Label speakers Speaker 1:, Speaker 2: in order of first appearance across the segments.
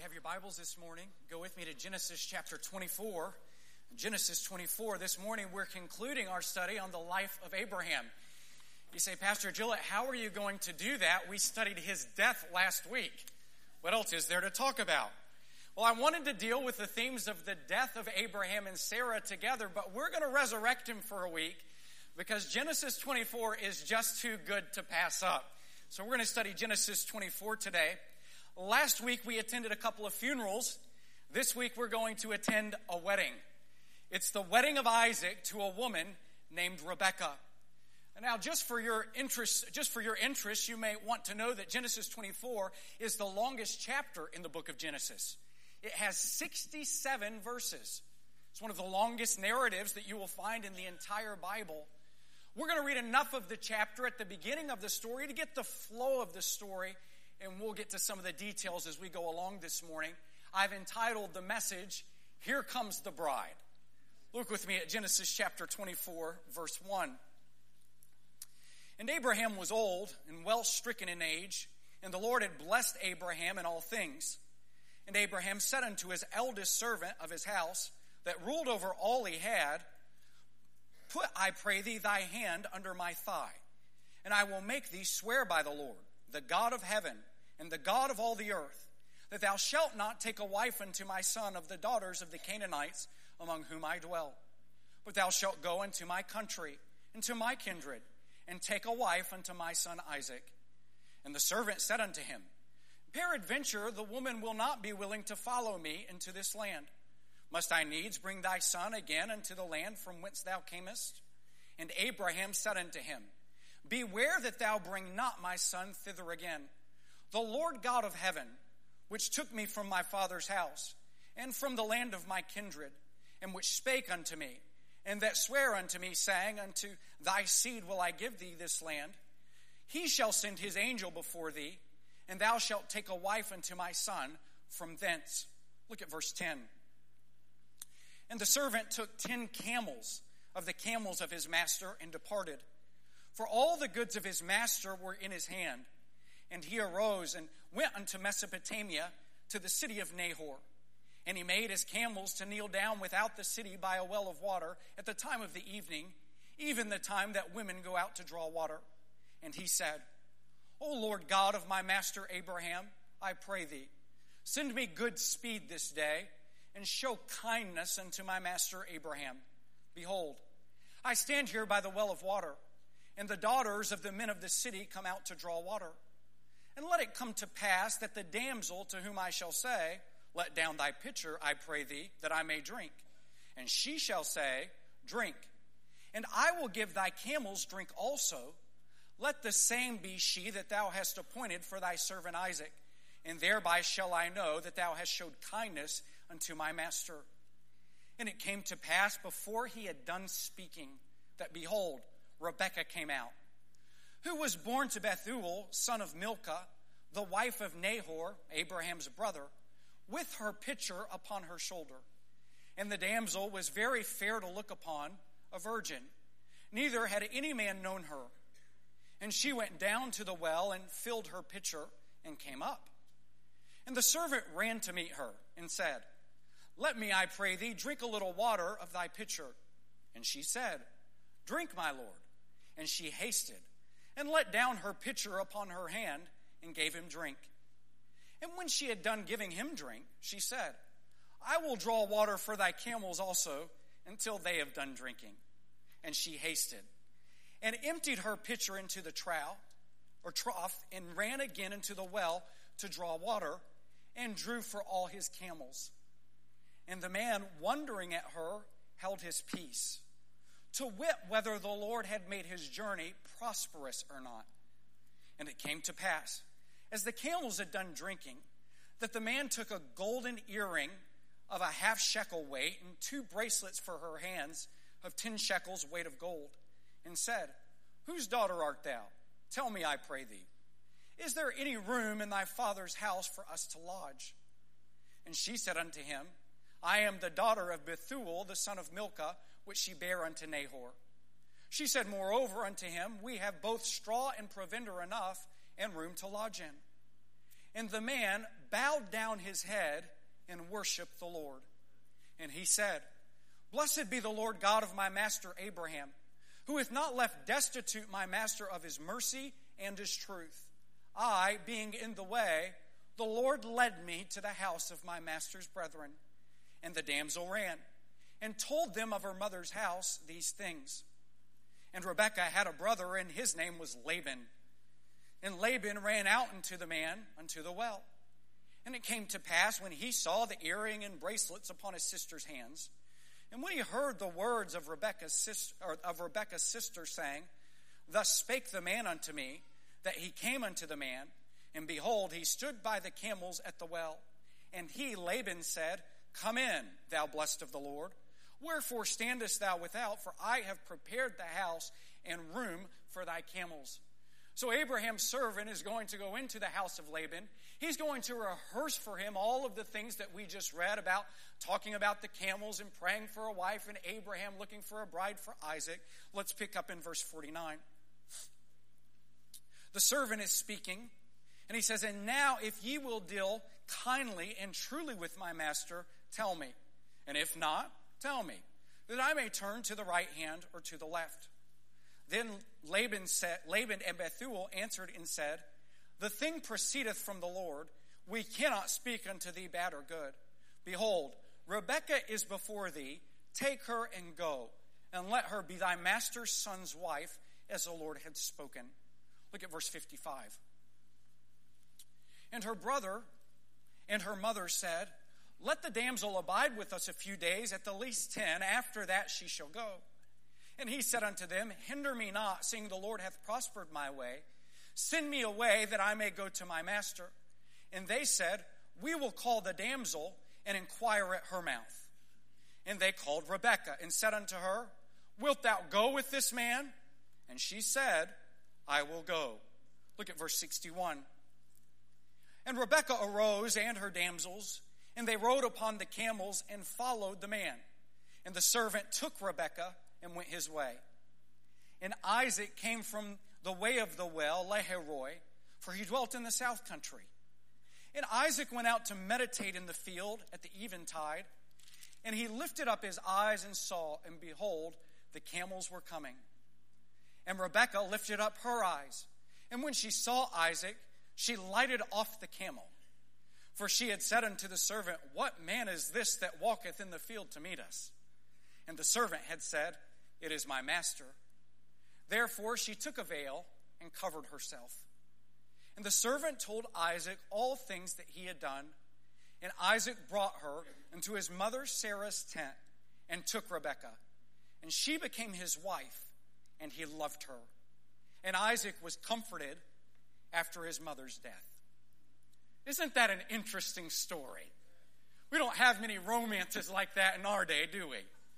Speaker 1: have your Bibles this morning, go with me to Genesis chapter 24. Genesis 24, this morning we're concluding our study on the life of Abraham. You say, Pastor Gillett, how are you going to do that? We studied his death last week. What else is there to talk about? Well, I wanted to deal with the themes of the death of Abraham and Sarah together, but we're going to resurrect him for a week because Genesis 24 is just too good to pass up. So we're going to study Genesis 24 today. Last week we attended a couple of funerals. This week we're going to attend a wedding. It's the wedding of Isaac to a woman named Rebekah. Now, just for your interest, you may want to know that Genesis 24 is the longest chapter in the book of Genesis. It has 67 verses. It's one of the longest narratives that you will find in the entire Bible. We're going to read enough of the chapter at the beginning of the story to get the flow of the story, and we'll get to some of the details as we go along this morning. I've entitled the message, Here Comes the Bride. Look with me at Genesis chapter 24, verse 1. And Abraham was old and well stricken in age, and the Lord had blessed Abraham in all things. And Abraham said unto his eldest servant of his house, that ruled over all he had, Put, I pray thee, thy hand under my thigh, and I will make thee swear by the Lord, the God of heaven, and the God of all the earth, that thou shalt not take a wife unto my son of the daughters of the Canaanites among whom I dwell. But thou shalt go unto my country, and to my kindred, and take a wife unto my son Isaac. And the servant said unto him, Peradventure the woman will not be willing to follow me into this land. Must I needs bring thy son again unto the land from whence thou camest? And Abraham said unto him, Beware that thou bring not my son thither again. The Lord God of heaven, which took me from my father's house, and from the land of my kindred, and which spake unto me, and that sware unto me, saying, Unto thy seed will I give thee this land, he shall send his angel before thee, and thou shalt take a wife unto my son from thence. Look at verse 10. And the servant took 10 camels of the camels of his master, and departed. For all the goods of his master were in his hand. And he arose and went unto Mesopotamia, to the city of Nahor. And he made his camels to kneel down without the city by a well of water at the time of the evening, even the time that women go out to draw water. And he said, O Lord God of my master Abraham, I pray thee, send me good speed this day, and show kindness unto my master Abraham. Behold, I stand here by the well of water, and the daughters of the men of the city come out to draw water. And let it come to pass that the damsel to whom I shall say, Let down thy pitcher, I pray thee, that I may drink. And she shall say, Drink. And I will give thy camels drink also. Let the same be she that thou hast appointed for thy servant Isaac. And thereby shall I know that thou hast showed kindness unto my master. And it came to pass before he had done speaking, that behold, Rebekah came out, who was born to Bethuel, son of Milcah, the wife of Nahor, Abraham's brother, with her pitcher upon her shoulder. And the damsel was very fair to look upon, a virgin. Neither had any man known her. And she went down to the well and filled her pitcher and came up. And the servant ran to meet her and said, Let me, I pray thee, drink a little water of thy pitcher. And she said, Drink, my lord. And she hasted, and let down her pitcher upon her hand, and gave him drink. And when she had done giving him drink, she said, I will draw water for thy camels also, until they have done drinking. And she hasted, and emptied her pitcher into the trough, and ran again into the well to draw water, and drew for all his camels. And the man, wondering at her, held his peace, to wit whether the Lord had made his journey prosperous or not. And it came to pass, as the camels had done drinking, that the man took a golden earring of a 50 shekel weight, and 2 bracelets for her hands of 10 shekels weight of gold, and said, Whose daughter art thou? Tell me, I pray thee. Is there any room in thy father's house for us to lodge? And she said unto him, I am the daughter of Bethuel, the son of Milcah, which she bare unto Nahor. She said moreover unto him, We have both straw and provender enough, and room to lodge in. And the man bowed down his head and worshiped the Lord. And he said, Blessed be the Lord God of my master Abraham, who hath not left destitute my master of his mercy and his truth. I, being in the way, the Lord led me to the house of my master's brethren. And the damsel ran, and told them of her mother's house these things. And Rebekah had a brother, and his name was Laban. And Laban ran out unto the man unto the well. And it came to pass, when he saw the earring and bracelets upon his sister's hands, and when he heard the words of Rebekah's sister saying, Thus spake the man unto me, that he came unto the man, and behold, he stood by the camels at the well. And he, Laban, said, Come in, thou blessed of the Lord. Wherefore standest thou without? For I have prepared the house and room for thy camels. So Abraham's servant is going to go into the house of Laban. He's going to rehearse for him all of the things that we just read about, talking about the camels and praying for a wife, and Abraham looking for a bride for Isaac. Let's pick up in verse 49. The servant is speaking, and he says, And now if ye will deal kindly and truly with my master, tell me. And if not, tell me, that I may turn to the right hand or to the left. Then Laban and Bethuel answered and said, The thing proceedeth from the Lord. We cannot speak unto thee bad or good. Behold, Rebekah is before thee. Take her and go, and let her be thy master's son's wife, as the Lord had spoken. Look at verse 55. And her brother and her mother said, Let the damsel abide with us a few days, at the least 10. After that she shall go. And he said unto them, Hinder me not, seeing the Lord hath prospered my way. Send me away, that I may go to my master. And they said, We will call the damsel, and inquire at her mouth. And they called Rebekah, and said unto her, Wilt thou go with this man? And she said, I will go. Look at verse 61. And Rebekah arose, and her damsels, and they rode upon the camels, and followed the man. And the servant took Rebekah, and went his way. And Isaac came from the way of the well, Lahairoi, for he dwelt in the south country. And Isaac went out to meditate in the field at the eventide, and he lifted up his eyes and saw, and behold, the camels were coming. And Rebekah lifted up her eyes, and when she saw Isaac, she lighted off the camel. For she had said unto the servant, What man is this that walketh in the field to meet us? And the servant had said, It is my master. Therefore she took a veil and covered herself. And the servant told Isaac all things that he had done. And Isaac brought her into his mother Sarah's tent, and took Rebekah. And she became his wife, and he loved her. And Isaac was comforted after his mother's death. Isn't that an interesting story? We don't have many romances like that in our day, do we?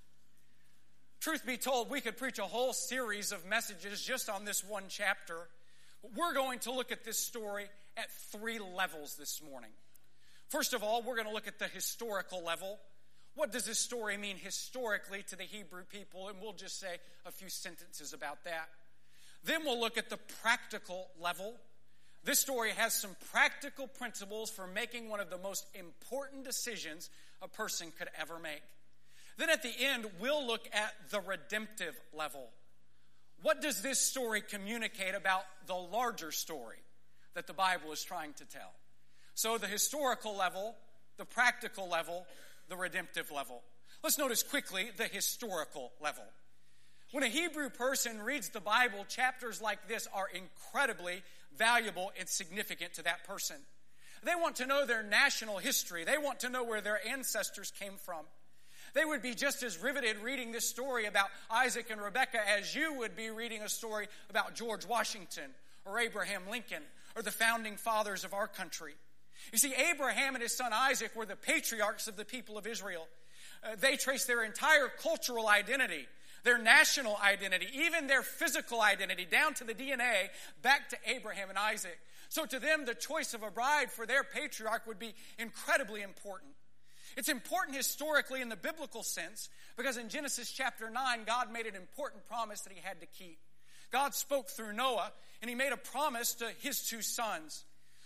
Speaker 1: Truth be told, we could preach a whole series of messages just on this one chapter. But we're going to look at this story at 3 levels this morning. First of all, we're going to look at the historical level. What does this story mean historically to the Hebrew people? And we'll just say a few sentences about that. Then we'll look at the practical level. This story has some practical principles for making one of the most important decisions a person could ever make. Then at the end, we'll look at the redemptive level. What does this story communicate about the larger story that the Bible is trying to tell? So the historical level, the practical level, the redemptive level. Let's notice quickly the historical level. When a Hebrew person reads the Bible, chapters like this are incredibly valuable and significant to that person. They want to know their national history. They want to know where their ancestors came from. They would be just as riveted reading this story about Isaac and Rebekah as you would be reading a story about George Washington or Abraham Lincoln or the founding fathers of our country. You see, Abraham and his son Isaac were the patriarchs of the people of Israel. They traced their entire cultural identity, their national identity, even their physical identity, down to the DNA, back to Abraham and Isaac. So to them, the choice of a bride for their patriarch would be incredibly important. It's important historically in the biblical sense because in Genesis chapter 9, God made an important promise that he had to keep. God spoke through Noah, and he made a promise to his 2 sons.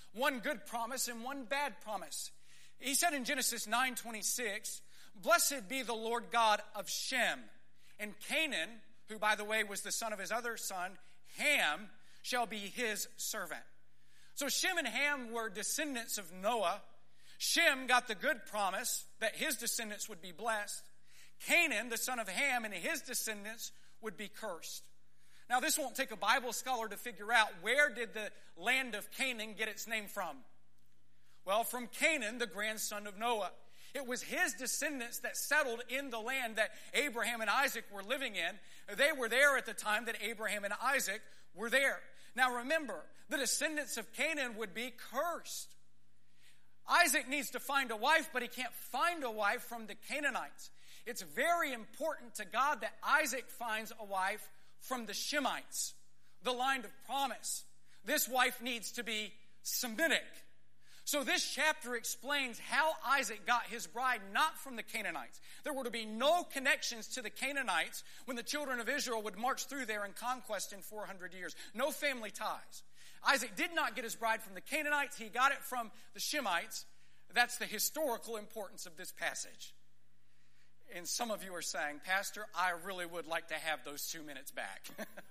Speaker 1: one good promise and one bad promise. He said in Genesis 9:26, "Blessed be the Lord God of Shem, and Canaan, who by the way was the son of his other son, Ham, shall be his servant." So Shem and Ham were descendants of Noah. Shem got the good promise that his descendants would be blessed. Canaan, the son of Ham, and his descendants would be cursed. Now, this won't take a Bible scholar to figure out, where did the land of Canaan get its name from? Well, from Canaan, the grandson of Noah. It was his descendants that settled in the land that Abraham and Isaac were living in. They were there at the time that Abraham and Isaac were there. Now remember, the descendants of Canaan would be cursed. Isaac needs to find a wife, but he can't find a wife from the Canaanites. It's very important to God that Isaac finds a wife from the Shemites, the line of promise. This wife needs to be Semitic. So this chapter explains how Isaac got his bride not from the Canaanites. There were to be no connections to the Canaanites when the children of Israel would march through there in conquest in 400 years. No family ties. Isaac did not get his bride from the Canaanites. He got it from the Shemites. That's the historical importance of this passage. And some of you are saying, "Pastor, I really would like to have those 2 minutes back."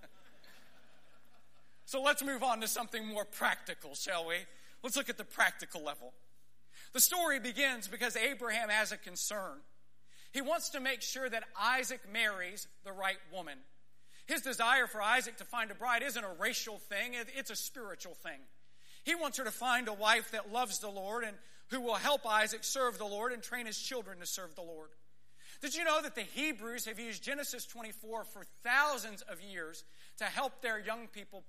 Speaker 1: So let's move on to something more practical, shall we? Let's look at the practical level. The story begins because Abraham has a concern. He wants to make sure that Isaac marries the right woman. His desire for Isaac to find a bride isn't a racial thing, it's a spiritual thing. He wants her to find a wife that loves the Lord and who will help Isaac serve the Lord and train his children to serve the Lord. Did you know that the Hebrews have used Genesis 24 for thousands of years to help their young people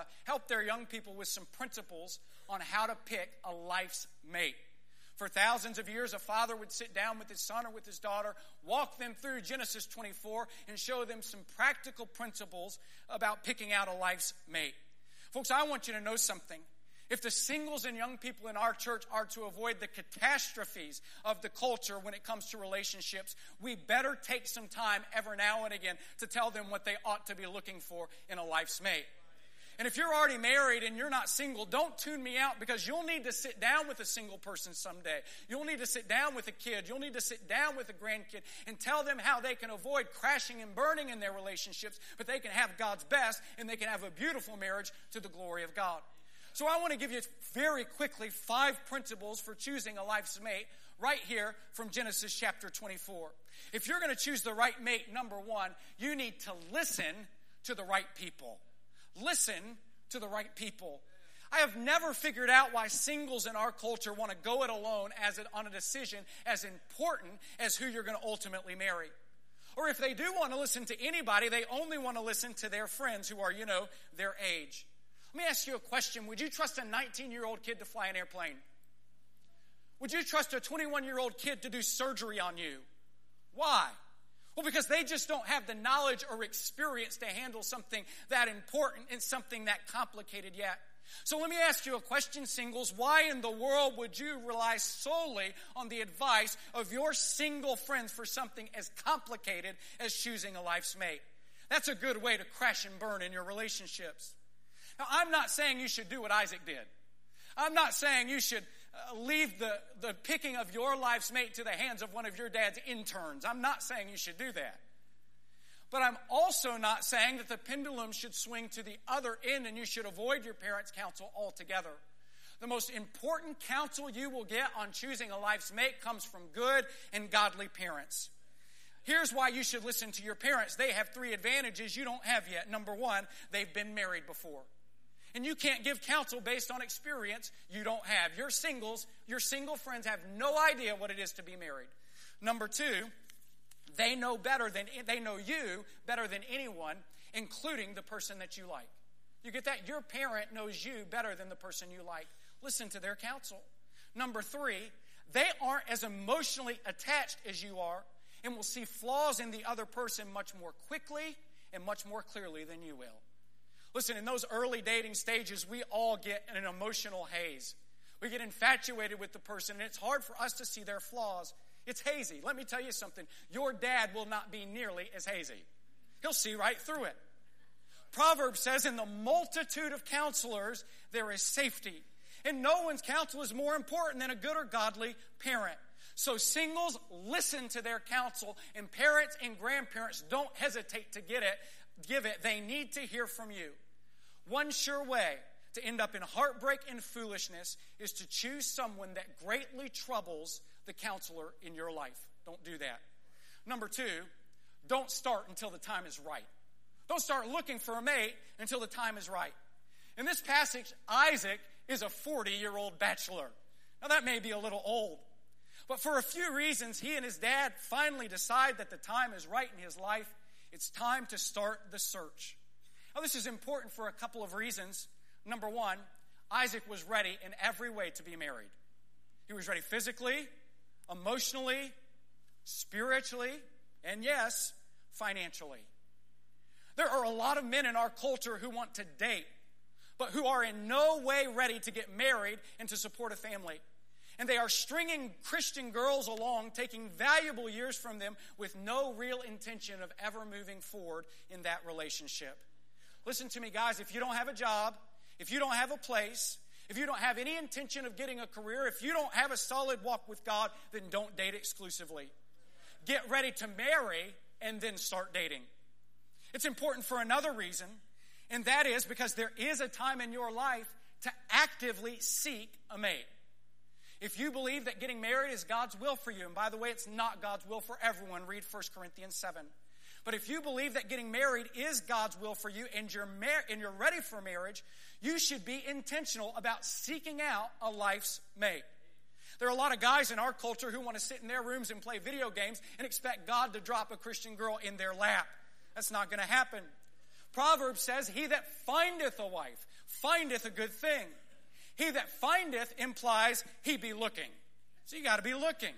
Speaker 1: with some principles on how to pick a life's mate? For thousands of years, a father would sit down with his son or with his daughter, walk them through Genesis 24, and show them some practical principles about picking out a life's mate. Folks, I want you to know something. If the singles and young people in our church are to avoid the catastrophes of the culture when it comes to relationships, we better take some time every now and again to tell them what they ought to be looking for in a life's mate. And if you're already married and you're not single, don't tune me out, because you'll need to sit down with a single person someday. You'll need to sit down with a kid. You'll need to sit down with a grandkid and tell them how they can avoid crashing and burning in their relationships, but they can have God's best and they can have a beautiful marriage to the glory of God. So I want to give you very quickly 5 principles for choosing a life's mate right here from Genesis chapter 24. If you're going to choose the right mate, number 1, you need to listen to the right people. Listen to the right people. I have never figured out why singles in our culture want to go it alone on a decision as important as who you're going to ultimately marry. Or if they do want to listen to anybody, they only want to listen to their friends who are, their age. Let me ask you a question. Would you trust a 19-year-old kid to fly an airplane? Would you trust a 21-year-old kid to do surgery on you? Why? Well, because they just don't have the knowledge or experience to handle something that important and something that complicated yet. So let me ask you a question, singles. Why in the world would you rely solely on the advice of your single friends for something as complicated as choosing a life's mate? That's a good way to crash and burn in your relationships. Now, I'm not saying you should do what Isaac did. I'm not saying you should leave the picking of your life's mate to the hands of one of your dad's interns. I'm not saying you should do that. But I'm also not saying that the pendulum should swing to the other end and you should avoid your parents' counsel altogether. The most important counsel you will get on choosing a life's mate comes from good and godly parents. Here's why you should listen to your parents. They have 3 advantages you don't have yet. Number 1, they've been married before. And you can't give counsel based on experience you don't have. Your single friends have no idea what it is to be married. Number 2, they know you better than anyone, including the person that you like. You get that? Your parent knows you better than the person you like. Listen to their counsel. Number 3, they aren't as emotionally attached as you are and will see flaws in the other person much more quickly and much more clearly than you will. Listen, in those early dating stages, we all get an emotional haze. We get infatuated with the person, and it's hard for us to see their flaws. It's hazy. Let me tell you something. Your dad will not be nearly as hazy. He'll see right through it. Proverbs says, in the multitude of counselors, there is safety, And no one's counsel is more important than a good or godly parent. So singles, listen to their counsel, and parents and grandparents, don't hesitate to give it. They need to hear from you. One sure way to end up in heartbreak and foolishness is to choose someone that greatly troubles the counselor in your life. Don't do that. Number 2, don't start until the time is right. Don't start looking for a mate until the time is right. In this passage, Isaac is a 40-year-old bachelor. Now that may be a little old, but for a few reasons, he and his dad finally decide that the time is right in his life. It's time to start the search. Now this is important for a couple of reasons. Number 1, Isaac was ready in every way to be married. He was ready physically, emotionally, spiritually, and yes, financially. There are a lot of men in our culture who want to date, but who are in no way ready to get married and to support a family. And they are stringing Christian girls along, taking valuable years from them with no real intention of ever moving forward in that relationship. Listen to me, guys. If you don't have a job, if you don't have a place, if you don't have any intention of getting a career, if you don't have a solid walk with God, then don't date exclusively. Get ready to marry and then start dating. It's important for another reason, and that is because there is a time in your life to actively seek a mate. If you believe that getting married is God's will for you, and by the way, it's not God's will for everyone, read 1 Corinthians 7. But if you believe that getting married is God's will for you and you're ready for marriage, you should be intentional about seeking out a life's mate. There are a lot of guys in our culture who want to sit in their rooms and play video games and expect God to drop a Christian girl in their lap. That's not going to happen. Proverbs says, he that findeth a wife findeth a good thing. He that findeth implies he be looking. So you got to be looking.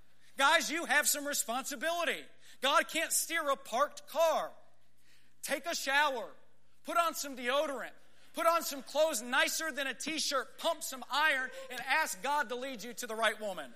Speaker 1: Guys, you have some responsibility. God can't steer a parked car. Take a shower. Put on some deodorant. Put on some clothes nicer than a t-shirt. Pump some iron and ask God to lead you to the right woman.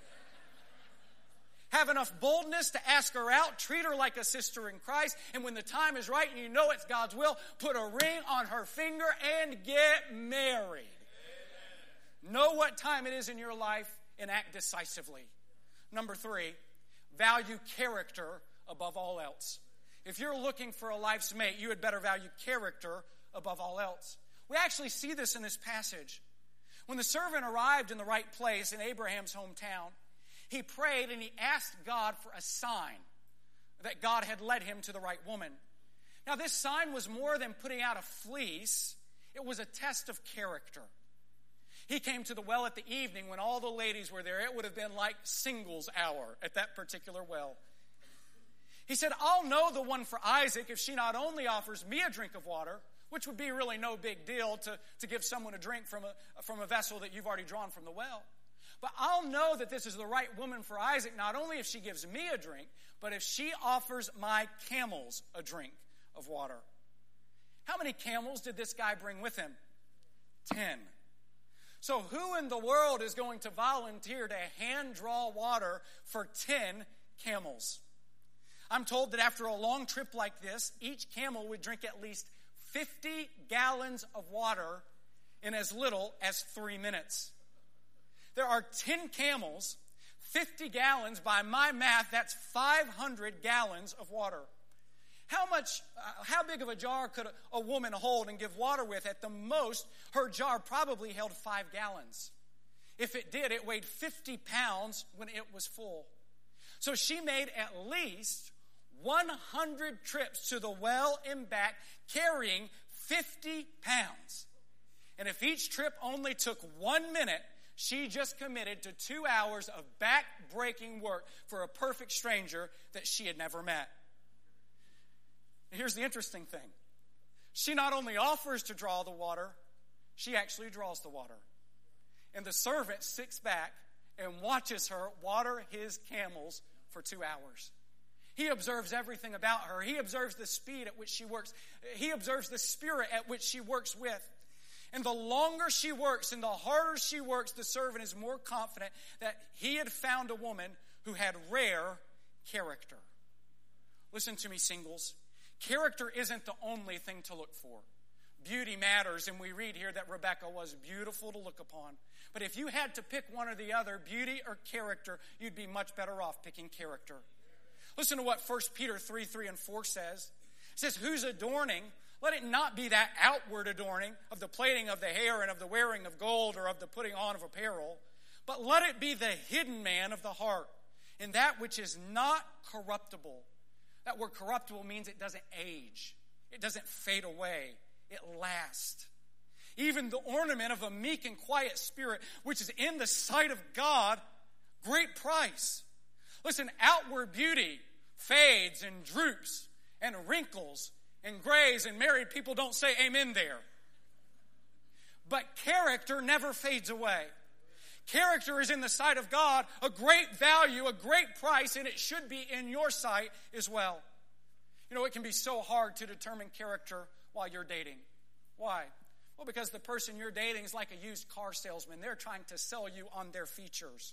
Speaker 1: Have enough boldness to ask her out. Treat her like a sister in Christ. And when the time is right and you know it's God's will, put a ring on her finger and get married. Know what time it is in your life and act decisively. Number 3, value character above all else. If you're looking for a life's mate, you had better value character above all else. We actually see this in this passage. When the servant arrived in the right place in Abraham's hometown, he prayed and he asked God for a sign that God had led him to the right woman. Now, this sign was more than putting out a fleece. It was a test of character. He came to the well at the evening when all the ladies were there. It would have been like singles hour at that particular well. He said, I'll know the one for Isaac if she not only offers me a drink of water, which would be really no big deal to give someone a drink from a vessel that you've already drawn from the well. But I'll know that this is the right woman for Isaac not only if she gives me a drink, but if she offers my camels a drink of water. How many camels did this guy bring with him? 10. So who in the world is going to volunteer to hand draw water for 10 camels? I'm told that after a long trip like this, each camel would drink at least 50 gallons of water in as little as 3 minutes. There are 10 camels, 50 gallons. By my math, that's 500 gallons of water. How big of a jar could a woman hold and give water with? At the most, her jar probably held 5 gallons. If it did, it weighed 50 pounds when it was full. So she made at least 100 trips to the well and back, carrying 50 pounds. And if each trip only took 1 minute, she just committed to 2 hours of back-breaking work for a perfect stranger that she had never met. And here's the interesting thing. She not only offers to draw the water, she actually draws the water. And the servant sits back and watches her water his camels for 2 hours. He observes everything about her. He observes the speed at which she works. He observes the spirit at which she works with. And the longer she works and the harder she works, the servant is more confident that he had found a woman who had rare character. Listen to me, singles. Character isn't the only thing to look for. beauty matters, and we read here that Rebekah was beautiful to look upon. But if you had to pick one or the other, beauty or character, you'd be much better off picking character. Listen to what 1 Peter 3 and 4 says. It says, whose adorning, let it not be that outward adorning of the plaiting of the hair and of the wearing of gold or of the putting on of apparel, but let it be the hidden man of the heart, in that which is not corruptible. That word corruptible means it doesn't age. It doesn't fade away. It lasts. Even the ornament of a meek and quiet spirit, which is in the sight of God, great price. Listen, outward beauty fades and droops and wrinkles and grays, and married people don't say amen there. But character never fades away. Character is in the sight of God a great value, a great price, and it should be in your sight as well. You know, it can be so hard to determine character while you're dating. Why? Well, because the person you're dating is like a used car salesman. They're trying to sell you on their features.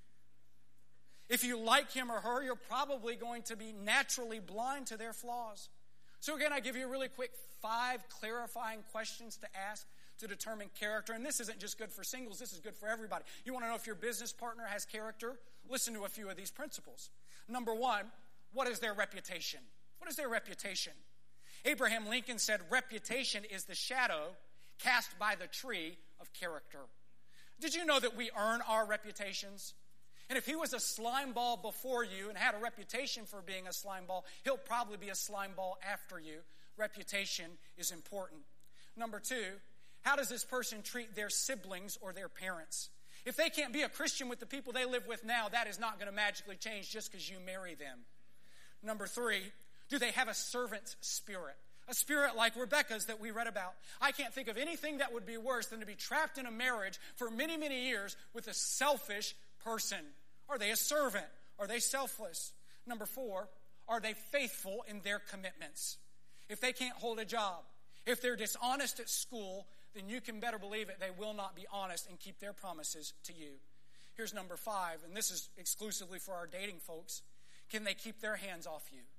Speaker 1: If you like him or her, you're probably going to be naturally blind to their flaws. So again, I give you a really quick 5 clarifying questions to ask to determine character. And this isn't just good for singles, this is good for everybody. You want to know if your business partner has character? Listen to a few of these principles. Number 1, what is their reputation? What is their reputation? Abraham Lincoln said, reputation is the shadow cast by the tree of character. Did you know that we earn our reputations? And if he was a slime ball before you and had a reputation for being a slime ball, he'll probably be a slime ball after you. Reputation is important. Number 2, how does this person treat their siblings or their parents? If they can't be a Christian with the people they live with now, that is not going to magically change just because you marry them. Number 3, do they have a servant's spirit? A spirit like Rebekah's that we read about. I can't think of anything that would be worse than to be trapped in a marriage for many, many years with a selfish person. Are they a servant? Are they selfless? Number 4, are they faithful in their commitments? If they can't hold a job, if they're dishonest at school, then you can better believe it, they will not be honest and keep their promises to you. Here's number 5, and this is exclusively for our dating folks. Can they keep their hands off you?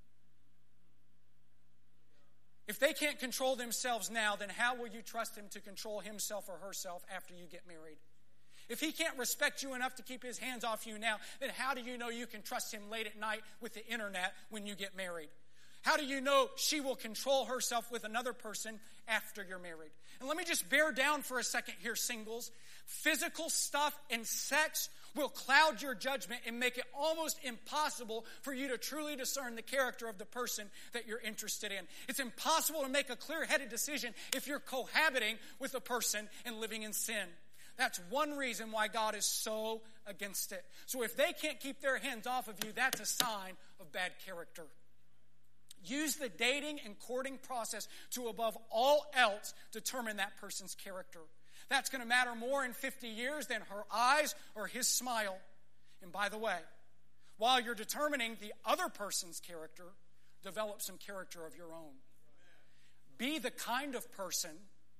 Speaker 1: If they can't control themselves now, then how will you trust him to control himself or herself after you get married? If he can't respect you enough to keep his hands off you now, then how do you know you can trust him late at night with the internet when you get married? How do you know she will control herself with another person after you're married? And let me just bear down for a second here, singles. Physical stuff and sex will cloud your judgment and make it almost impossible for you to truly discern the character of the person that you're interested in. It's impossible to make a clear-headed decision if you're cohabiting with a person and living in sin. That's one reason why God is so against it. So if they can't keep their hands off of you, that's a sign of bad character. Use the dating and courting process to, above all else, determine that person's character. That's going to matter more in 50 years than her eyes or his smile. And by the way, while you're determining the other person's character, develop some character of your own. Be the kind of person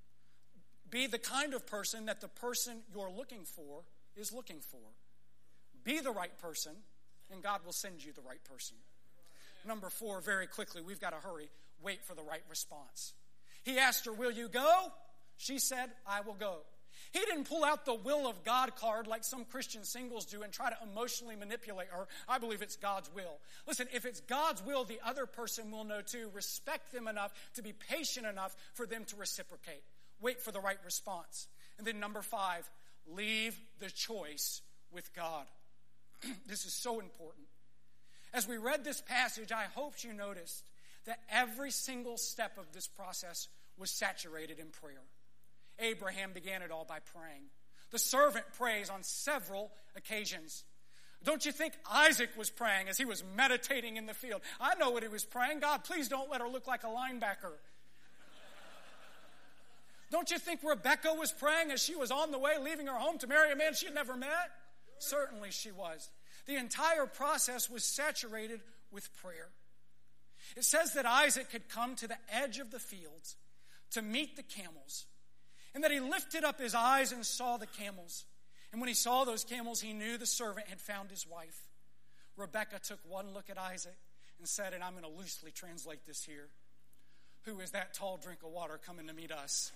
Speaker 1: that the person you're looking for is looking for. Be the right person, and God will send you the right person. Number 4, very quickly, we've got to hurry. Wait for the right response. He asked her, will you go? She said, I will go. He didn't pull out the will of God card like some Christian singles do and try to emotionally manipulate her. I believe it's God's will. Listen, if it's God's will, the other person will know too. Respect them enough to be patient enough for them to reciprocate. Wait for the right response. And then number 5, leave the choice with God. This is so important. As we read this passage, I hope you noticed that every single step of this process was saturated in prayer. Abraham began it all by praying. The servant prays on several occasions. Don't you think Isaac was praying as he was meditating in the field? I know what he was praying. God, please don't let her look like a linebacker. Don't you think Rebekah was praying as she was on the way leaving her home to marry a man she had never met? Certainly she was. The entire process was saturated with prayer. It says that Isaac had come to the edge of the fields to meet the camels, and that he lifted up his eyes and saw the camels. And when he saw those camels, he knew the servant had found his wife. Rebekah took one look at Isaac and said, and I'm going to loosely translate this here, Who is that tall drink of water coming to meet us?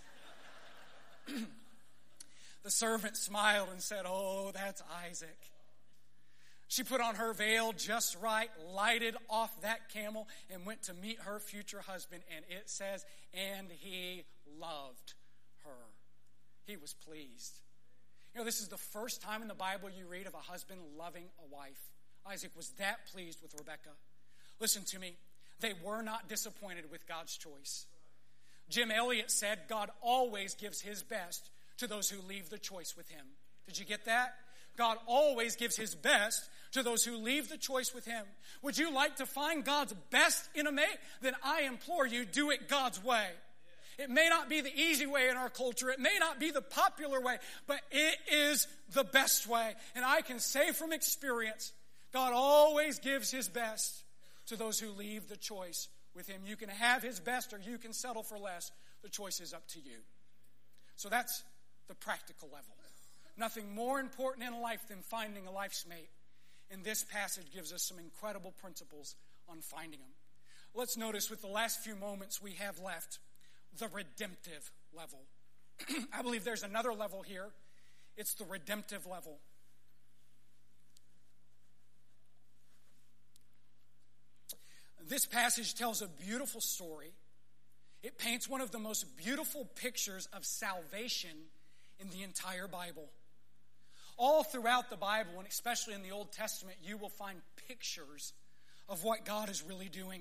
Speaker 1: The servant smiled and said, "Oh, that's Isaac." She put on her veil just right, lighted off that camel, and went to meet her future husband. And it says, and he loved her. He was pleased. You know, this is the first time in the Bible you read of a husband loving a wife. Isaac was that pleased with Rebekah. Listen to me. They were not disappointed with God's choice. Jim Elliot said, God always gives his best to those who leave the choice with him. Did you get that? God always gives his best to those who leave the choice with him. Would you like to find God's best in a mate? Then I implore you, do it God's way. It may not be the easy way in our culture. It may not be the popular way, but it is the best way. And I can say from experience, God always gives his best to those who leave the choice with him. You can have his best or you can settle for less. The choice is up to you. So that's the practical level. Nothing more important in life than finding a life's mate. And this passage gives us some incredible principles on finding them. Let's notice with the last few moments we have left, the redemptive level. I believe there's another level here. It's the redemptive level. This passage tells a beautiful story. It paints one of the most beautiful pictures of salvation in the entire Bible. All throughout the Bible, and especially in the Old Testament, you will find pictures of what God is really doing.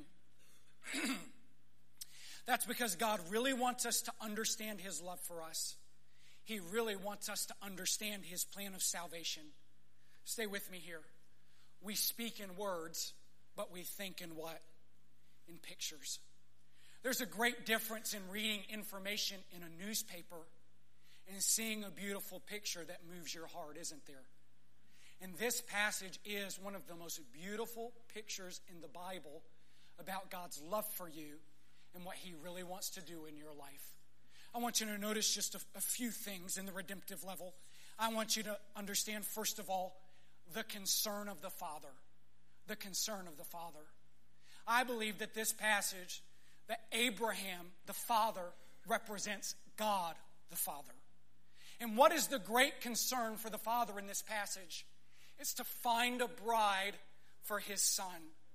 Speaker 1: That's because God really wants us to understand his love for us. He really wants us to understand his plan of salvation. Stay with me here. We speak in words, but we think in what? In pictures. There's a great difference in reading information in a newspaper and seeing a beautiful picture that moves your heart, isn't there? And this passage is one of the most beautiful pictures in the Bible about God's love for you and what he really wants to do in your life. I want you to notice just a few things in the redemptive level. I want you to understand, first of all, the concern of the Father. The concern of the Father. I believe that this passage, that Abraham, the father, represents God, the Father. And what is the great concern for the Father in this passage? It's to find a bride for his son.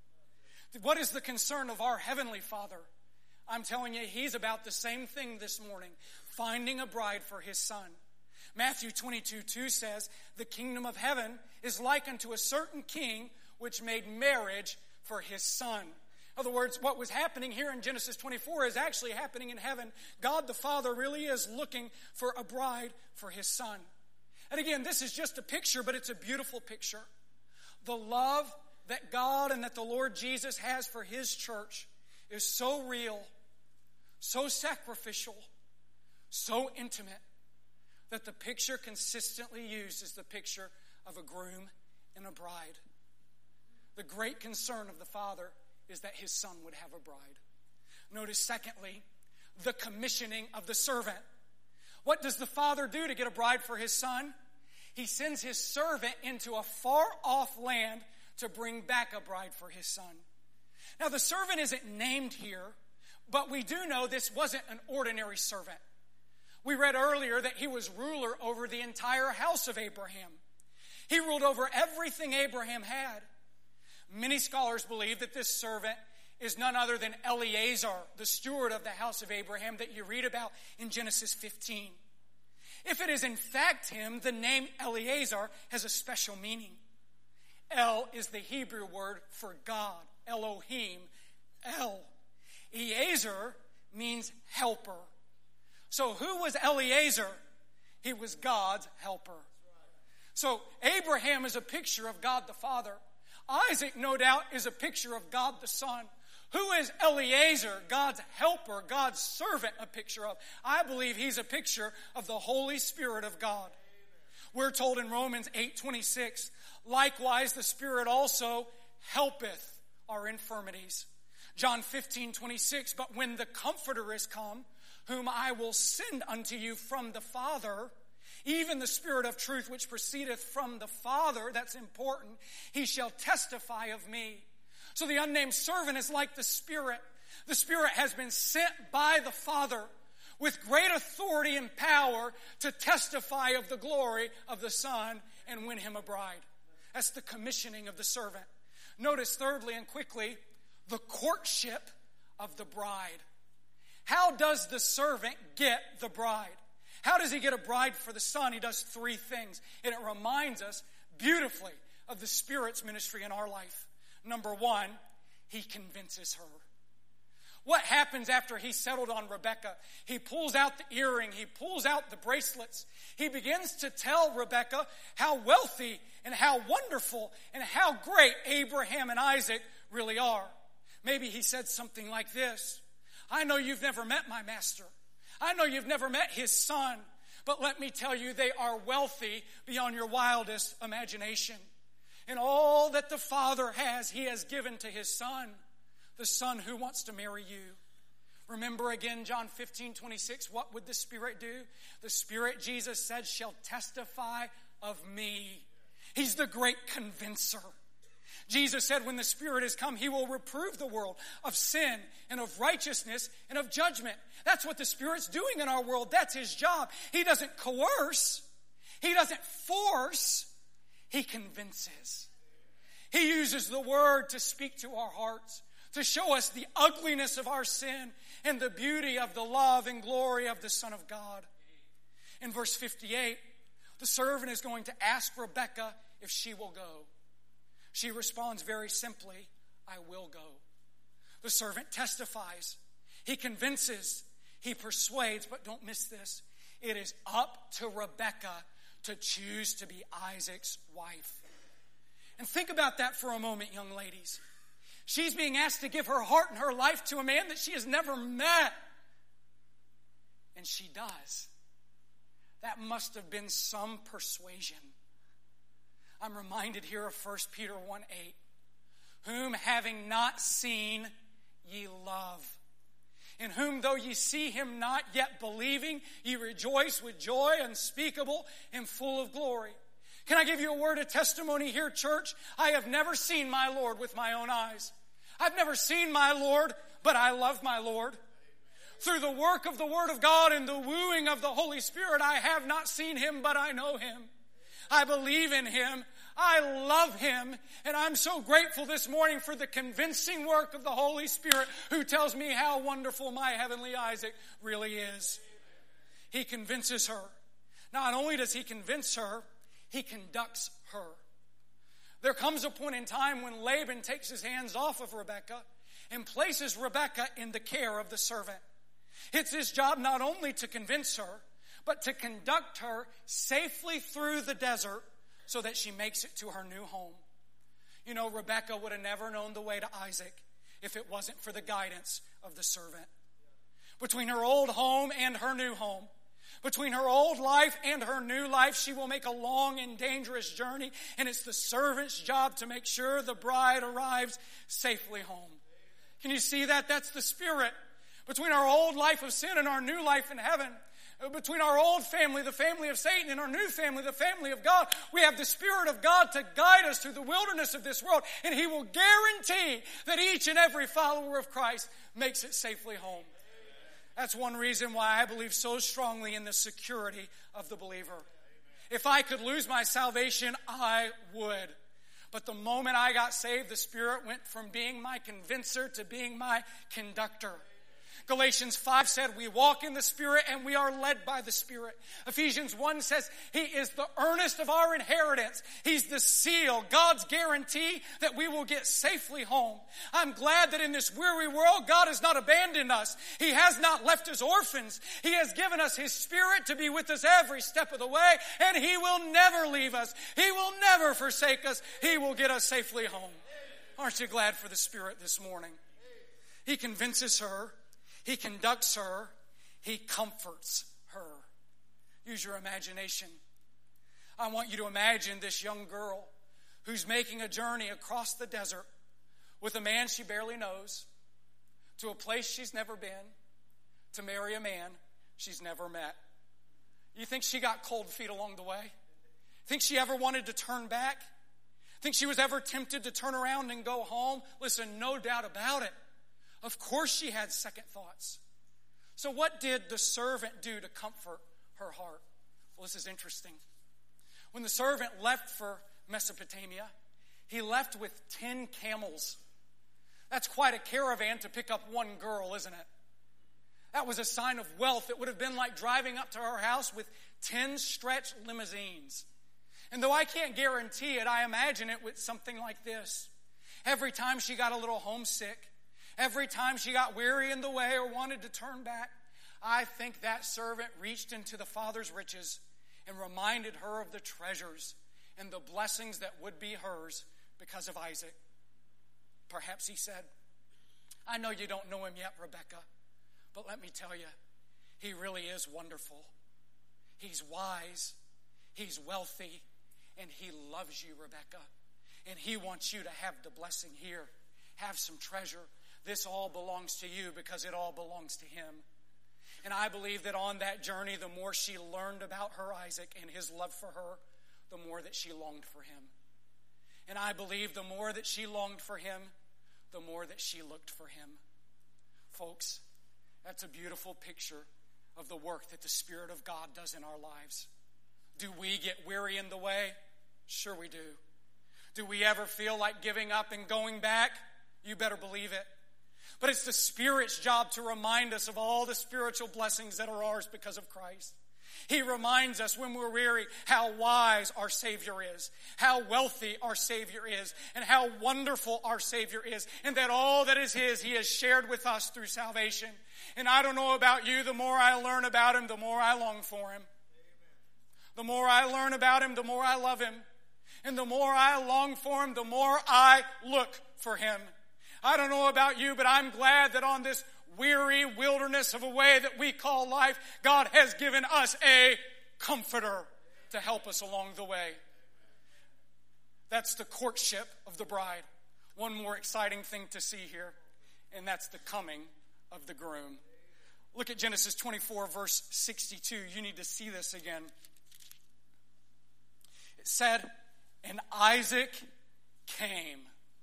Speaker 1: What is the concern of our Heavenly Father? I'm telling you, he's about the same thing this morning, finding a bride for his son. Matthew 22:2 says, the kingdom of heaven is like unto a certain king which made marriage for his son. In other words, what was happening here in Genesis 24 is actually happening in heaven. God the Father really is looking for a bride for his son. And again, this is just a picture, but it's a beautiful picture. The love that God and that the Lord Jesus has for his church is so real, so sacrificial, so intimate, that the picture consistently used is the picture of a groom and a bride. The great concern of the Father is that his son would have a bride. Notice, secondly, the commissioning of the servant. What does the Father do to get a bride for his son? He sends his servant into a far-off land to bring back a bride for his son. Now, the servant isn't named here, but we do know this wasn't an ordinary servant. We read earlier that he was ruler over the entire house of Abraham. He ruled over everything Abraham had. Many scholars believe that this servant is none other than Eliezer, the steward of the house of Abraham that you read about in Genesis 15. If it is in fact him, the name Eliezer has a special meaning. El is the Hebrew word for God, Elohim, El. Eliezer means helper. So who was Eliezer? He was God's helper. So Abraham is a picture of God the Father. Isaac, no doubt, is a picture of God the Son. Who is Eliezer, God's helper, God's servant, a picture of? I believe he's a picture of the Holy Spirit of God. We're told in Romans 8:26, likewise the Spirit also helpeth our infirmities. John 15:26, but when the Comforter is come, whom I will send unto you from the Father, even the Spirit of truth which proceedeth from the Father, that's important, he shall testify of me. So the unnamed servant is like the Spirit. The Spirit has been sent by the Father with great authority and power to testify of the glory of the Son and win him a bride. That's the commissioning of the servant. Notice thirdly and quickly, the courtship of the bride. How does the servant get the bride? How does he get a bride for the son? He does three things. And it reminds us beautifully of the Spirit's ministry in our life. Number one, he convinces her. What happens after he settled on Rebekah? He pulls out the earring. He pulls out the bracelets. He begins to tell Rebekah how wealthy and how wonderful and how great Abraham and Isaac really are. Maybe he said something like this: I know you've never met my master. I know you've never met his son. But let me tell you, they are wealthy beyond your wildest imagination. And all that the Father has, he has given to his son. The Son who wants to marry you. Remember again, John 15:26, what would the Spirit do? The Spirit, Jesus said, shall testify of me. He's the great convincer. Jesus said when the Spirit has come, he will reprove the world of sin and of righteousness and of judgment. That's what the Spirit's doing in our world. That's his job. He doesn't coerce. He doesn't force. He convinces. He uses the Word to speak to our hearts, to show us the ugliness of our sin and the beauty of the love and glory of the Son of God. In verse 58, the servant is going to ask Rebekah if she will go. She responds very simply, I will go. The servant testifies. He convinces. He persuades. But don't miss this. It is up to Rebekah to choose to be Isaac's wife. And think about that for a moment, young ladies. She's being asked to give her heart and her life to a man that she has never met. And she does. That must have been some persuasion. I'm reminded here of 1 Peter 1:8. Whom having not seen, ye love. In whom though ye see him not, yet believing, ye rejoice with joy unspeakable and full of glory. Can I give you a word of testimony here, church? I have never seen my Lord with my own eyes. I've never seen my Lord, but I love my Lord. Through the work of the Word of God and the wooing of the Holy Spirit, I have not seen him, but I know him. I believe in him. I love him. And I'm so grateful this morning for the convincing work of the Holy Spirit who tells me how wonderful my heavenly Isaac really is. He convinces her. Not only does he convince her, he conducts her. There comes a point in time when Laban takes his hands off of Rebekah and places Rebekah in the care of the servant. It's his job not only to convince her, but to conduct her safely through the desert so that she makes it to her new home. You know, Rebekah would have never known the way to Isaac if it wasn't for the guidance of the servant. Between her old home and her new home, between her old life and her new life, she will make a long and dangerous journey, and it's the servant's job to make sure the bride arrives safely home. Can you see that? That's the Spirit. Between our old life of sin and our new life in heaven, between our old family, the family of Satan, and our new family, the family of God, we have the Spirit of God to guide us through the wilderness of this world, and he will guarantee that each and every follower of Christ makes it safely home. That's one reason why I believe so strongly in the security of the believer. If I could lose my salvation, I would. But the moment I got saved, the Spirit went from being my convincer to being my conductor. Galatians 5 said we walk in the Spirit and we are led by the Spirit. Ephesians 1 says he is the earnest of our inheritance. He's the seal, God's guarantee that we will get safely home. I'm glad that in this weary world, God has not abandoned us. He has not left us orphans. He has given us his Spirit to be with us every step of the way, and he will never leave us. He will never forsake us. He will get us safely home. Aren't you glad for the Spirit this morning? He convinces her. He conducts her. He comforts her. Use your imagination. I want you to imagine this young girl who's making a journey across the desert with a man she barely knows, to a place she's never been, to marry a man she's never met. You think she got cold feet along the way? Think she ever wanted to turn back? Think she was ever tempted to turn around and go home? Listen, no doubt about it. Of course she had second thoughts. So what did the servant do to comfort her heart? Well, this is interesting. When the servant left for Mesopotamia, he left with 10 camels. That's quite a caravan to pick up one girl, isn't it? That was a sign of wealth. It would have been like driving up to her house with 10 stretch limousines. And though I can't guarantee it, I imagine it with something like this. Every time she got a little homesick, every time she got weary in the way or wanted to turn back, I think that servant reached into the father's riches and reminded her of the treasures and the blessings that would be hers because of Isaac. Perhaps he said, I know you don't know him yet, Rebecca, but let me tell you, he really is wonderful. He's wise, he's wealthy, and he loves you, Rebecca. And he wants you to have the blessing here. Have some treasure. This all belongs to you because it all belongs to him. And I believe that on that journey, the more she learned about her Isaac and his love for her, the more that she longed for him. And I believe the more that she longed for him, the more that she looked for him. Folks, that's a beautiful picture of the work that the Spirit of God does in our lives. Do we get weary in the way? Sure we do. Do we ever feel like giving up and going back? You better believe it. But it's the Spirit's job to remind us of all the spiritual blessings that are ours because of Christ. He reminds us when we're weary how wise our Savior is, how wealthy our Savior is, and how wonderful our Savior is, and that all that is his, he has shared with us through salvation. And I don't know about you, the more I learn about him, the more I long for him. The more I learn about him, the more I love him. And the more I long for him, the more I look for him. I don't know about you, but I'm glad that on this weary wilderness of a way that we call life, God has given us a comforter to help us along the way. That's the courtship of the bride. One more exciting thing to see here, and that's the coming of the groom. Look at Genesis 24, verse 62. You need to see this again. It said, and Isaac came.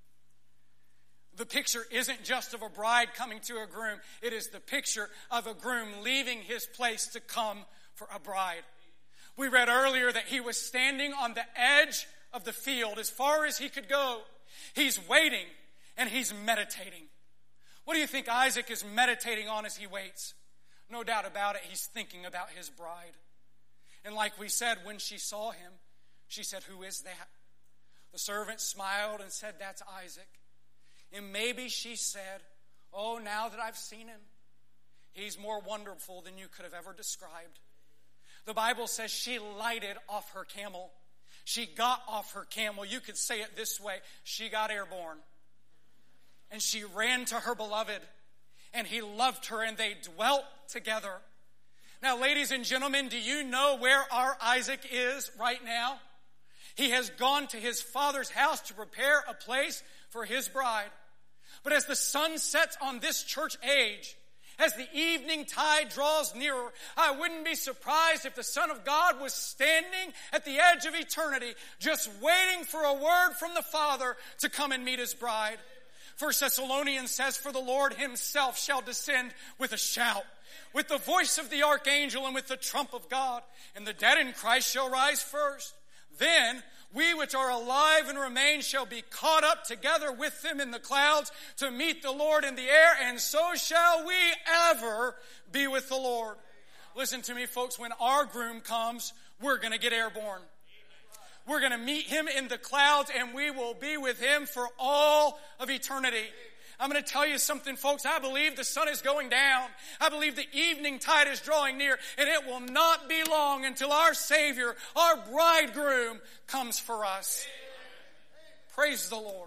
Speaker 1: The picture isn't just of a bride coming to a groom. It is the picture of a groom leaving his place to come for a bride. We read earlier that he was standing on the edge of the field as far as he could go. He's waiting and he's meditating. What do you think Isaac is meditating on as he waits? No doubt about it, he's thinking about his bride. And like we said, when she saw him, she said, who is that? The servant smiled and said, that's Isaac. And maybe she said, oh, now that I've seen him, he's more wonderful than you could have ever described. The Bible says she lighted off her camel. She got off her camel. You could say it this way. She got airborne. And she ran to her beloved. And he loved her and they dwelt together. Now, ladies and gentlemen, do you know where our Isaac is right now? He has gone to his father's house to prepare a place for his bride. But as the sun sets on this church age, as the evening tide draws nearer, I wouldn't be surprised if the Son of God was standing at the edge of eternity, just waiting for a word from the Father to come and meet his bride. 1 Thessalonians says, for the Lord himself shall descend with a shout, with the voice of the archangel and with the trump of God, and the dead in Christ shall rise first. Then we which are alive and remain shall be caught up together with them in the clouds to meet the Lord in the air, and so shall we ever be with the Lord. Listen to me, folks, when our groom comes, we're going to get airborne. We're going to meet him in the clouds, and we will be with him for all of eternity. I'm going to tell you something, folks. I believe the sun is going down. I believe the evening tide is drawing near, and it will not be long until our Savior, our bridegroom, comes for us. Praise the Lord.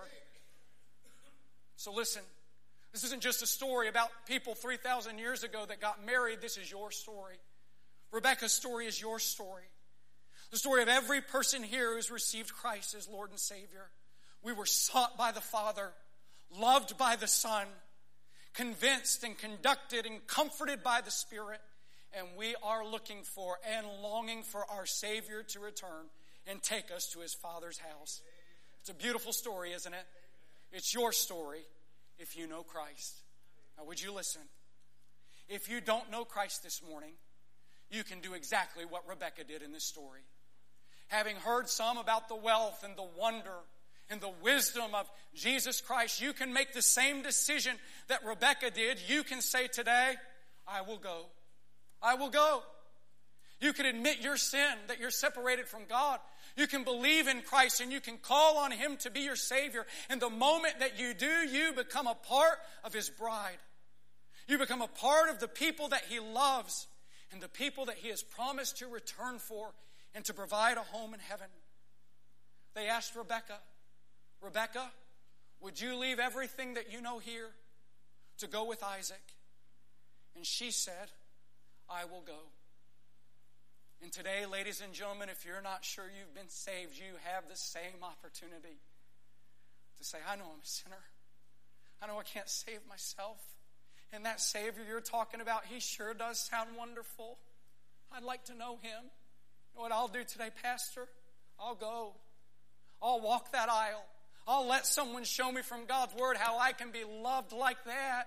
Speaker 1: So listen, this isn't just a story about people 3,000 years ago that got married. This is your story. Rebecca's story is your story. The story of every person here who's received Christ as Lord and Savior. We were sought by the Father, loved by the Son, convinced and conducted and comforted by the Spirit, and we are looking for and longing for our Savior to return and take us to his Father's house. It's a beautiful story, isn't it? It's your story if you know Christ. Now, would you listen? If you don't know Christ this morning, you can do exactly what Rebekah did in this story. Having heard some about the wealth and the wonder and the wisdom of Jesus Christ, you can make the same decision that Rebekah did. You can say today, I will go. I will go. You can admit your sin, that you're separated from God. You can believe in Christ and you can call on Him to be your Savior. And the moment that you do, you become a part of His bride. You become a part of the people that He loves and the people that He has promised to return for and to provide a home in heaven. They asked Rebekah, Rebekah, would you leave everything that you know here to go with Isaac? And she said, I will go. And today, ladies and gentlemen, if you're not sure you've been saved, you have the same opportunity to say, I know I'm a sinner. I know I can't save myself. And that Savior you're talking about, He sure does sound wonderful. I'd like to know Him. You know what I'll do today, Pastor? I'll go. I'll walk that aisle. I'll let someone show me from God's Word how I can be loved like that.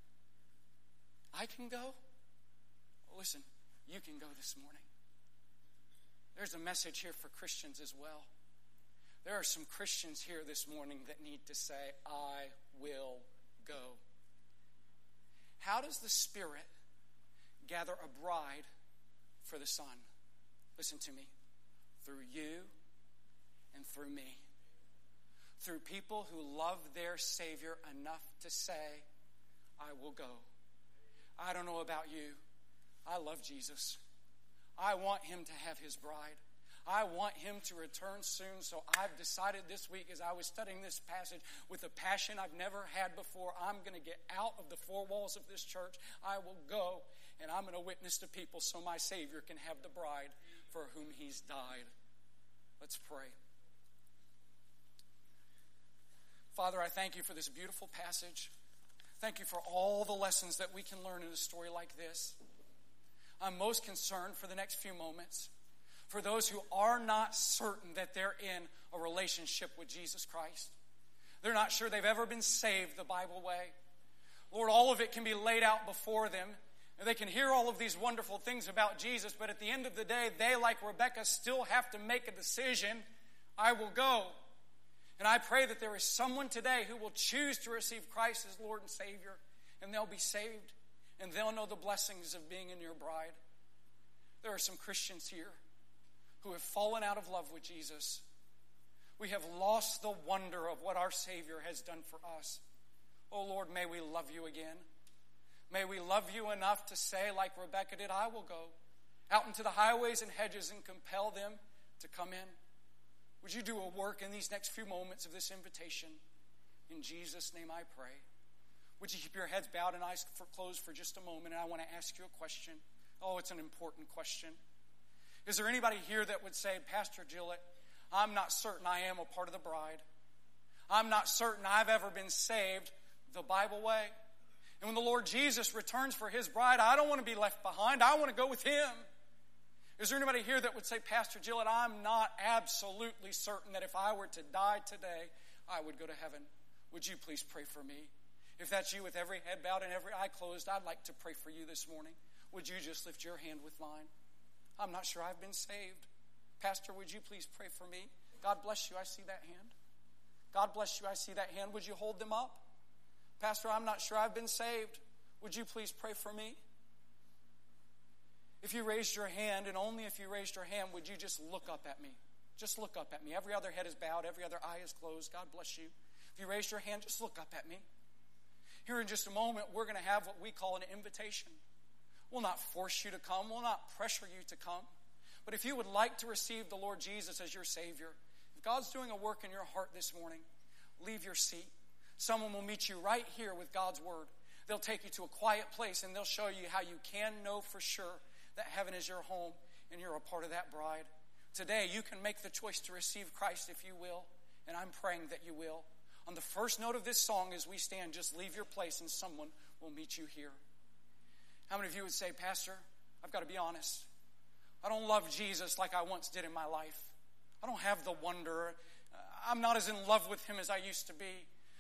Speaker 1: I can go. Well, listen, you can go this morning. There's a message here for Christians as well. There are some Christians here this morning that need to say, I will go. How does the Spirit gather a bride for the Son? Listen to me. Through you and through me. Through people who love their Savior enough to say, I will go. I don't know about you. I love Jesus. I want Him to have His bride. I want Him to return soon. So I've decided this week as I was studying this passage with a passion I've never had before, I'm going to get out of the four walls of this church. I will go and I'm going to witness to people so my Savior can have the bride for whom He's died. Let's pray. Father, I thank You for this beautiful passage. Thank You for all the lessons that we can learn in a story like this. I'm most concerned for the next few moments for those who are not certain that they're in a relationship with Jesus Christ. They're not sure they've ever been saved the Bible way. Lord, all of it can be laid out before them. And they can hear all of these wonderful things about Jesus, but at the end of the day, they, like Rebekah, still have to make a decision. I will go. And I pray that there is someone today who will choose to receive Christ as Lord and Savior, and they'll be saved, and they'll know the blessings of being in Your bride. There are some Christians here who have fallen out of love with Jesus. We have lost the wonder of what our Savior has done for us. Oh Lord, may we love You again. May we love You enough to say, like Rebekah did, I will go out into the highways and hedges and compel them to come in. Would You do a work in these next few moments of this invitation? In Jesus' name I pray. Would you keep your heads bowed and eyes closed for just a moment? And I want to ask you a question. Oh, it's an important question. Is there anybody here that would say, Pastor Gillett, I'm not certain I am a part of the bride. I'm not certain I've ever been saved the Bible way. And when the Lord Jesus returns for His bride, I don't want to be left behind. I want to go with Him. Is there anybody here that would say, Pastor Gillett, I'm not absolutely certain that if I were to die today, I would go to heaven? Would you please pray for me? If that's you with every head bowed and every eye closed, I'd like to pray for you this morning. Would you just lift your hand with mine? I'm not sure I've been saved. Pastor, would you please pray for me? God bless you. I see that hand. God bless you. I see that hand. Would you hold them up? Pastor, I'm not sure I've been saved. Would you please pray for me? If you raised your hand, and only if you raised your hand, would you just look up at me? Just look up at me. Every other head is bowed. Every other eye is closed. God bless you. If you raised your hand, just look up at me. Here in just a moment, we're going to have what we call an invitation. We'll not force you to come. We'll not pressure you to come. But if you would like to receive the Lord Jesus as your Savior, if God's doing a work in your heart this morning, leave your seat. Someone will meet you right here with God's Word. They'll take you to a quiet place and they'll show you how you can know for sure that heaven is your home and you're a part of that bride. Today, you can make the choice to receive Christ if you will, and I'm praying that you will. On the first note of this song, as we stand, just leave your place and someone will meet you here. How many of you would say, Pastor, I've got to be honest. I don't love Jesus like I once did in my life. I don't have the wonder. I'm not as in love with Him as I used to be.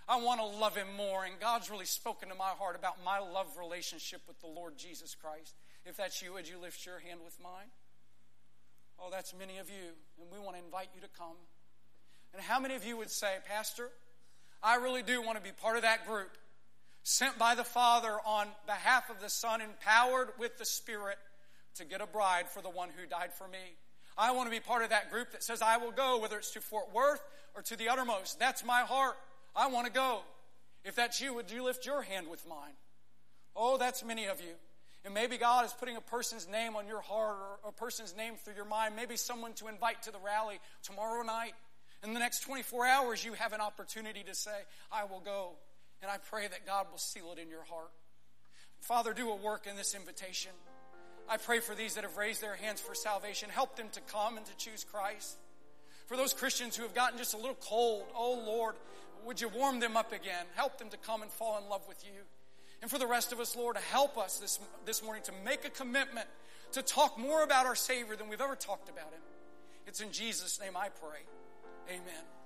Speaker 1: I want to love him more. And God's really spoken to my heart about my love relationship with the Lord Jesus Christ. If that's you, would you lift your hand with mine? Oh, that's many of you. And we want to invite you to come. And how many of you would say, Pastor, I really do want to be part of that group, sent by the Father on behalf of the Son, empowered with the Spirit to get a bride for the one who died for me. I want to be part of that group that says, I will go, whether it's to Fort Worth or to the uttermost. That's my heart. I want to go. If that's you, would you lift your hand with mine? Oh, that's many of you. And maybe God is putting a person's name on your heart or a person's name through your mind. Maybe someone to invite to the rally tomorrow night. In the next 24 hours, you have an opportunity to say, I will go. And I pray that God will seal it in your heart. Father, do a work in this invitation. I pray for these that have raised their hands for salvation. Help them to come and to choose Christ. For those Christians who have gotten just a little cold, oh Lord, would you warm them up again? Help them to come and fall in love with you. And for the rest of us, Lord, help us this morning to make a commitment to talk more about our Savior than we've ever talked about him. It's in Jesus' name I pray. Amen.